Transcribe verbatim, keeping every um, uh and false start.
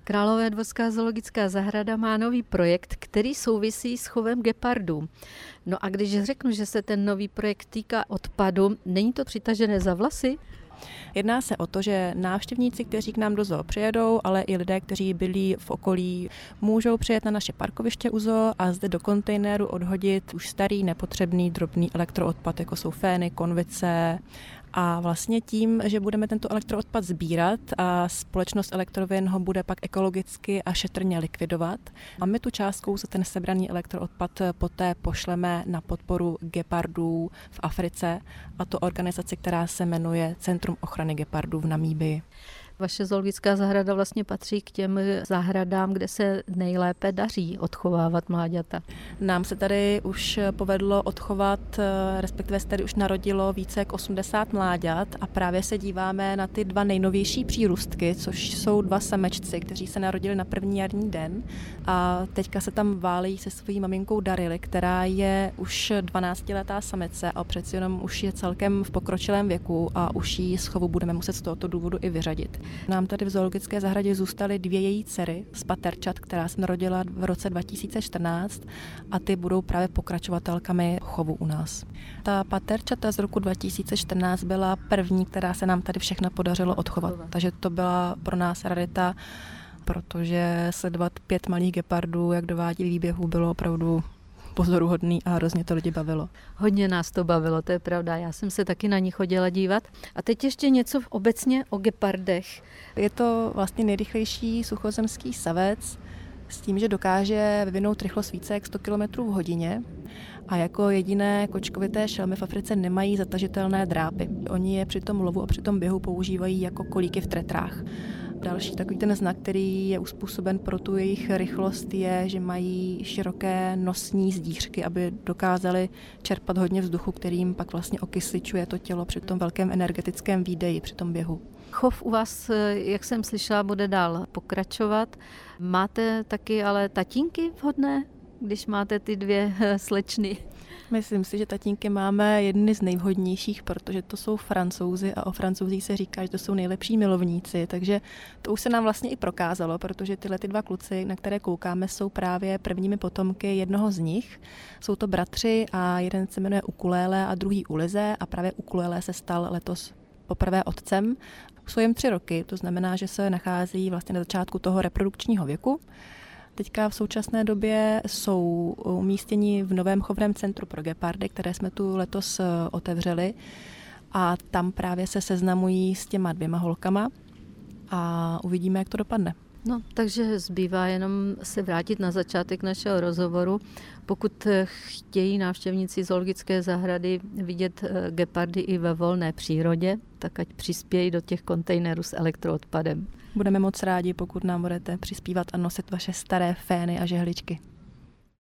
Královédvorská zoologická zahrada má nový projekt, který souvisí s chovem gepardů. No a když řeknu, že se ten nový projekt týká odpadu, není to přitažené za vlasy? Jedná se o to, že návštěvníci, kteří k nám do zoo přijedou, ale i lidé, kteří byli v okolí, můžou přijet na naše parkoviště u zoo a zde do kontejneru odhodit už starý, nepotřebný, drobný elektroodpad, jako jsou fény, konvice. A vlastně tím, že budeme tento elektroodpad sbírat a společnost Elektrovin ho bude pak ekologicky a šetrně likvidovat. A my tu částkou za ten sebraný elektroodpad poté pošleme na podporu gepardů v Africe, a to organizaci, která se jmenuje Centrum ochrany gepardů v Namíbii. Vaše zoologická zahrada vlastně patří k těm zahradám, kde se nejlépe daří odchovávat mláďata. Nám se tady už povedlo odchovat, respektive se tady už narodilo více jak osmdesát mláďat a právě se díváme na ty dva nejnovější přírůstky, což jsou dva samečci, kteří se narodili na první jarní den a teďka se tam válejí se svojí maminkou Darily, která je už dvanáctiletá samice a přeci jenom už je celkem v pokročilém věku a už ji z chovu budeme muset z tohoto důvodu i vyřadit. Nám tady v zoologické zahradě zůstaly dvě její dcery z paterčat, která se narodila v roce dva tisíce čtrnáct a ty budou právě pokračovatelkami chovu u nás. Ta paterčata z roku dva tisíce čtrnáct byla první, která se nám tady všechna podařilo odchovat, takže to byla pro nás rarita, protože sledovat pět malých gepardů, jak dovádí výběhu, bylo opravdu pozoruhodný a hrozně to lidi bavilo. Hodně nás to bavilo, to je pravda. Já jsem se taky na ní chodila dívat. A teď ještě něco obecně o gepardech. Je to vlastně nejrychlejší suchozemský savec s tím, že dokáže vyvinout rychlost více jak sto kilometrů v hodině a jako jediné kočkovité šelmy v Africe nemají zatažitelné drápy. Oni je při tom lovu a při tom běhu používají jako kolíky v tretrách. Další takový ten znak, který je uspůsoben pro tu jejich rychlost, je, že mají široké nosní zdířky, aby dokázali čerpat hodně vzduchu, kterým pak vlastně okysličuje to tělo při tom velkém energetickém výdeji při tom běhu. Chov u vás, jak jsem slyšela, bude dál pokračovat. Máte taky ale tatínky vhodné, když máte ty dvě slečny? Myslím si, že tatínky máme jedny z nejvhodnějších, protože to jsou Francouzi a o Francouzích se říká, že to jsou nejlepší milovníci, takže to už se nám vlastně i prokázalo, protože tyhle ty dva kluci, na které koukáme, jsou právě prvními potomky jednoho z nich. Jsou to bratři a jeden se jmenuje Ukulele a druhý Ulize a právě Ukulele se stal letos poprvé otcem. Jsou jim tři roky, to znamená, že se nachází vlastně na začátku toho reprodukčního věku. Teďka v současné době jsou umístěni v novém chovném centru pro gepardy, které jsme tu letos otevřeli a tam právě se seznamují s těma dvěma holkama a uvidíme, jak to dopadne. No, takže zbývá jenom se vrátit na začátek našeho rozhovoru. Pokud chtějí návštěvníci zoologické zahrady vidět gepardy i ve volné přírodě, tak ať přispějí do těch kontejnerů s elektroodpadem. Budeme moc rádi, pokud nám budete přispívat a nosit vaše staré fény a žehličky.